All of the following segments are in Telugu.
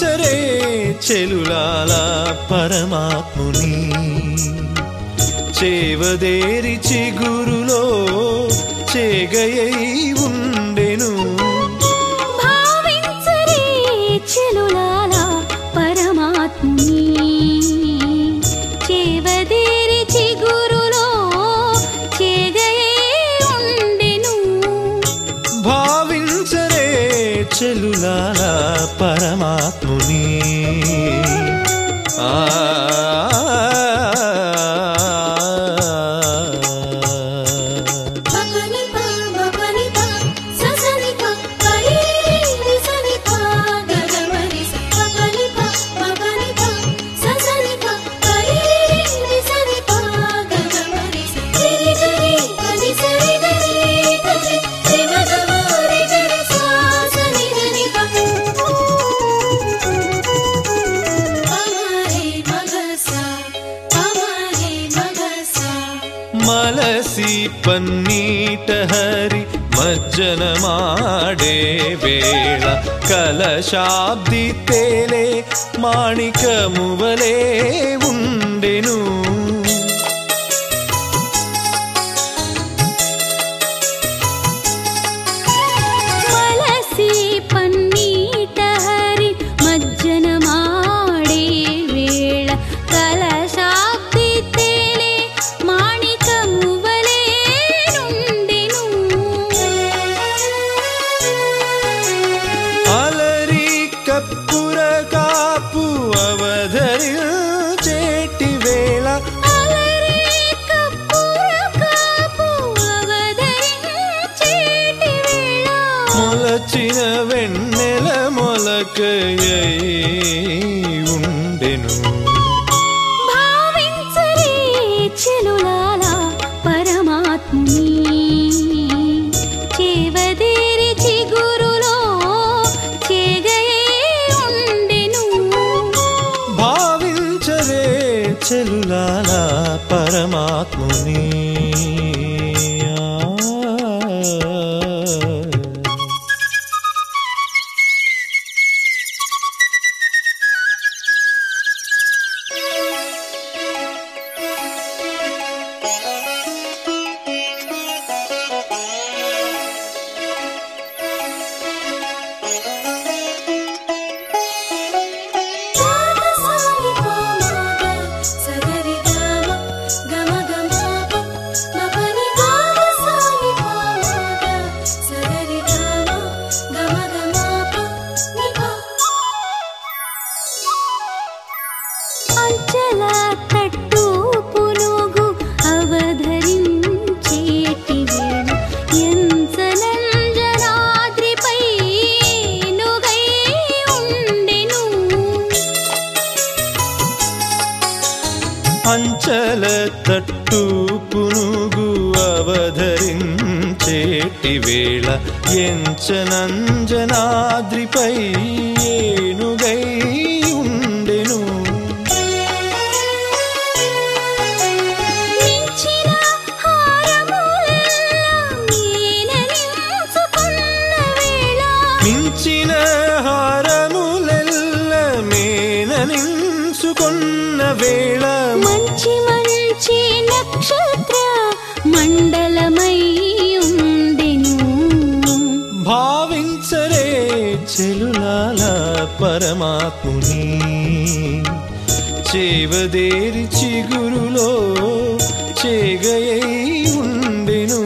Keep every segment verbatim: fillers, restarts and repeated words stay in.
భావించరే చెలులాల పరమాత్ముని చేవదేరి చిగురులో చేగయై ఉండెను భావించరే చెలులాల పరమాత్ముని చేవదేరి చిగురులో చేగయై ఉండెను భావించరే చెలులాల పరమాత్ముని ఆ మలసి పన్నీట హరి మజ్జనమాడే వేళ కలశాబ్ది తేలే మాణికమువలే ఉండెను మలసి పన్నీట హరి మజ్జనమాడే వేళ కలశాబ్ది తేలే మాణికమువలే నుండెను అలరి కప్పుర కాపు అవధరించేటి వేళ అలరి కప్పుర కాపు అవధరించేటి వేళ మొలచిన వెన్నెల మొలకయై ఉండెను భావించరే చెలులాల పరమాత్ముని చేవదేరి చిగురులో చేగయై ఉండెను భావించరే చెలులాల పరమాత్ముని అంచల తట్టు పునుగు అవధరించేటి వేళ ఎంచనంజనాద్రిపై నుగై ఉండెను అంచల తట్టు పునుగు అవధరించేటి వేళ ఎంచనంజనాద్రిపై ఏనుగై ఉండెను మించిన హారములెల్ల మేననించుకున్న వేళ మించిన హారములెల్ల మేననించుకున్న వేళ మంచి మంచి నక్షత్ర మండలమై ఉండెను భావించరే చెలులాల పరమాత్ముని చేవదేరి చిగురులో చేగయై ఉండెను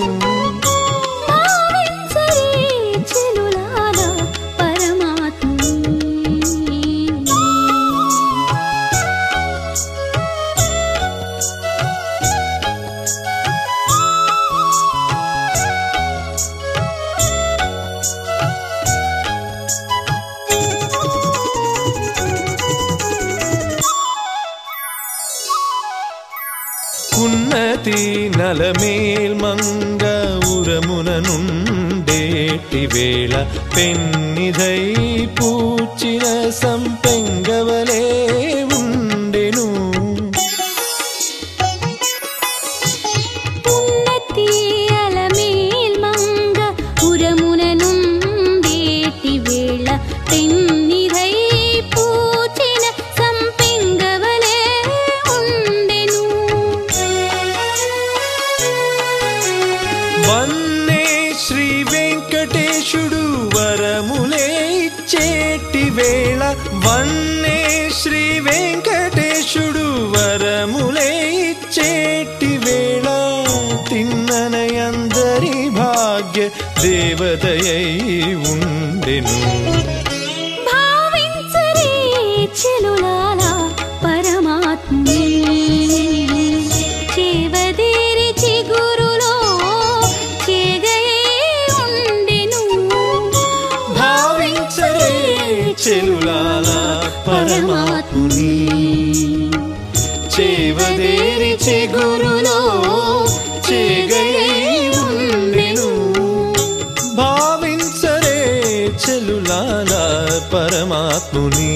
భావించరే చెలులాల పరమాత్ముని ఉన్నతి నలమేల్ మంగ ఉరమున నుండేటి వేళ పెన్నిధై పూచిన సంపెంగవలే ఉండెను ఉన్నతి అలమేల్ మంగ ఉరమున నుండేటి వేళ పెన్నిధై పూ వన్నే శ్రీ వెంకటేశుడు వరములే ఇచ్చేటి వేళ వన్నే శ్రీ వెంకటేశుడు వరములే ఇచ్చేటి వేళ తిన్ననయందరి భాగ్య దేవతయై ఉండెను భావించరే చెలులారా పరమాత్ముని చేవదేరి చిగురులో చేగయే ఉండెను భావించరే చెలులారా పరమాత్ముని చేవదేరి చిగురులో చేగయే ఉండెను భావించరే చెలులారా పరమాత్ముని